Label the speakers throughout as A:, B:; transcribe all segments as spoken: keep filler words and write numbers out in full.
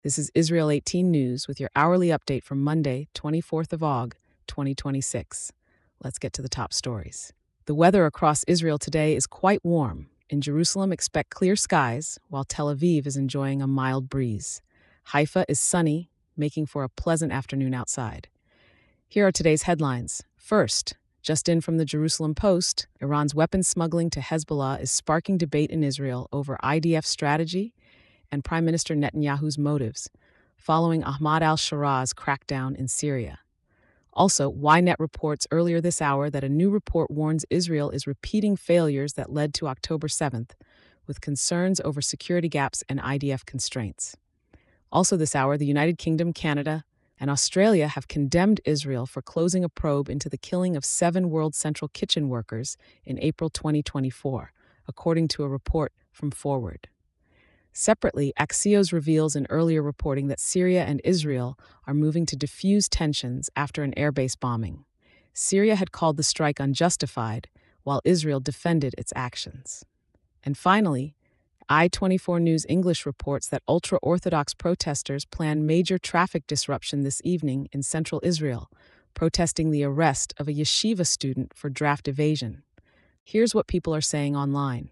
A: This is Israel eighteen News with your hourly update from Monday, twenty-fourth of August, twenty twenty-six. Let's get to the top stories. The weather across Israel today is quite warm. In Jerusalem, expect clear skies, while Tel Aviv is enjoying a mild breeze. Haifa is sunny, making for a pleasant afternoon outside. Here are today's headlines. First, just in from the Jerusalem Post, Iran's weapons smuggling to Hezbollah is sparking debate in Israel over I D F strategy and Prime Minister Netanyahu's motives, following Ahmad al-Shaara's crackdown in Syria. Also, Ynet reports earlier this hour that a new report warns Israel is repeating failures that led to October seventh, with concerns over security gaps and I D F constraints. Also this hour, the United Kingdom, Canada, and Australia have condemned Israel for closing a probe into the killing of seven World Central Kitchen workers in April twenty twenty-four, according to a report from Forward. Separately, Axios reveals in earlier reporting that Syria and Israel are moving to diffuse tensions after an airbase bombing. Syria had called the strike unjustified, while Israel defended its actions. And finally, I twenty-four News English reports that ultra-Orthodox protesters plan major traffic disruption this evening in central Israel, protesting the arrest of a yeshiva student for draft evasion. Here's what people are saying online.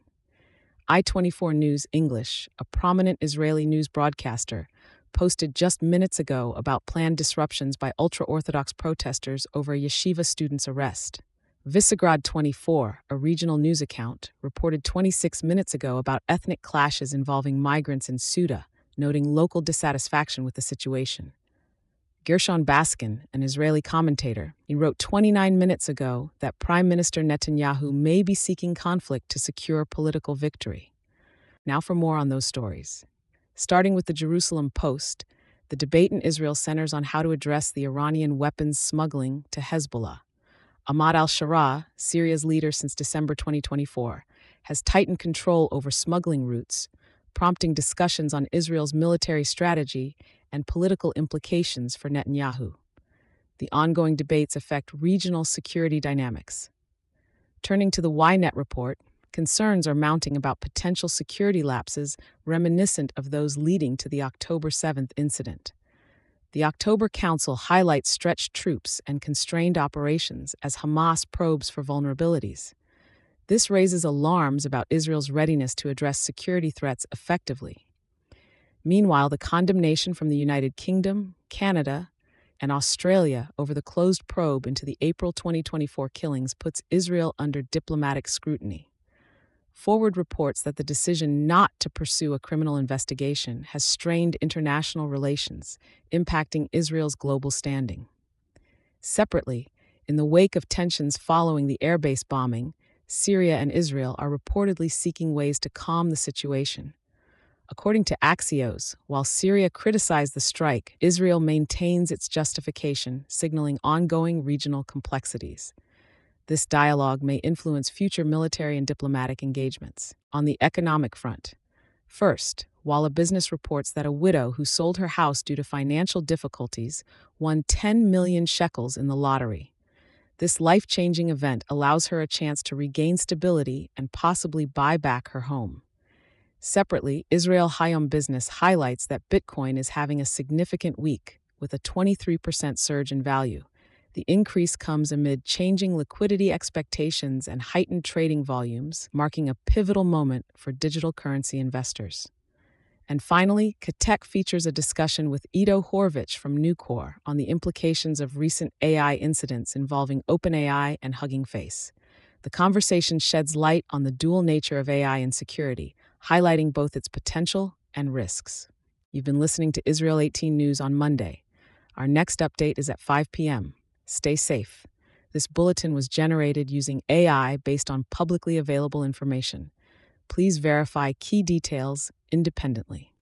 A: I twenty-four News English, a prominent Israeli news broadcaster, posted just minutes ago about planned disruptions by ultra-Orthodox protesters over a yeshiva student's arrest. Visegrad twenty-four, a regional news account, reported twenty-six minutes ago about ethnic clashes involving migrants in Suda, noting local dissatisfaction with the situation. Gershon Baskin, an Israeli commentator, he wrote twenty-nine minutes ago that Prime Minister Netanyahu may be seeking conflict to secure political victory. Now for more on those stories. Starting with the Jerusalem Post, the debate in Israel centers on how to address the Iranian weapons smuggling to Hezbollah. Ahmad al-Shaara, Syria's leader since December twenty twenty-four, has tightened control over smuggling routes, prompting discussions on Israel's military strategy and political implications for Netanyahu. The ongoing debates affect regional security dynamics. Turning to the Ynet report, concerns are mounting about potential security lapses reminiscent of those leading to the October seventh incident. The October Council highlights stretched troops and constrained operations as Hamas probes for vulnerabilities. This raises alarms about Israel's readiness to address security threats effectively. Meanwhile, the condemnation from the United Kingdom, Canada, and Australia over the closed probe into the April twenty twenty-four killings puts Israel under diplomatic scrutiny. Forward reports that the decision not to pursue a criminal investigation has strained international relations, impacting Israel's global standing. Separately, in the wake of tensions following the airbase bombing, Syria and Israel are reportedly seeking ways to calm the situation. According to Axios, while Syria criticized the strike, Israel maintains its justification, signaling ongoing regional complexities. This dialogue may influence future military and diplomatic engagements. On the economic front, first, while a business reports that a widow who sold her house due to financial difficulties won ten million shekels in the lottery. This life-changing event allows her a chance to regain stability and possibly buy back her home. Separately, Israel Hayom Business highlights that Bitcoin is having a significant week, with a twenty-three percent surge in value. The increase comes amid changing liquidity expectations and heightened trading volumes, marking a pivotal moment for digital currency investors. And finally, Katek features a discussion with Ido Horvich from Nucor on the implications of recent A I incidents involving OpenAI and Hugging Face. The conversation sheds light on the dual nature of A I and security, highlighting both its potential and risks. You've been listening to Israel eighteen News on Monday. Our next update is at five p.m. Stay safe. This bulletin was generated using A I based on publicly available information. Please verify key details independently.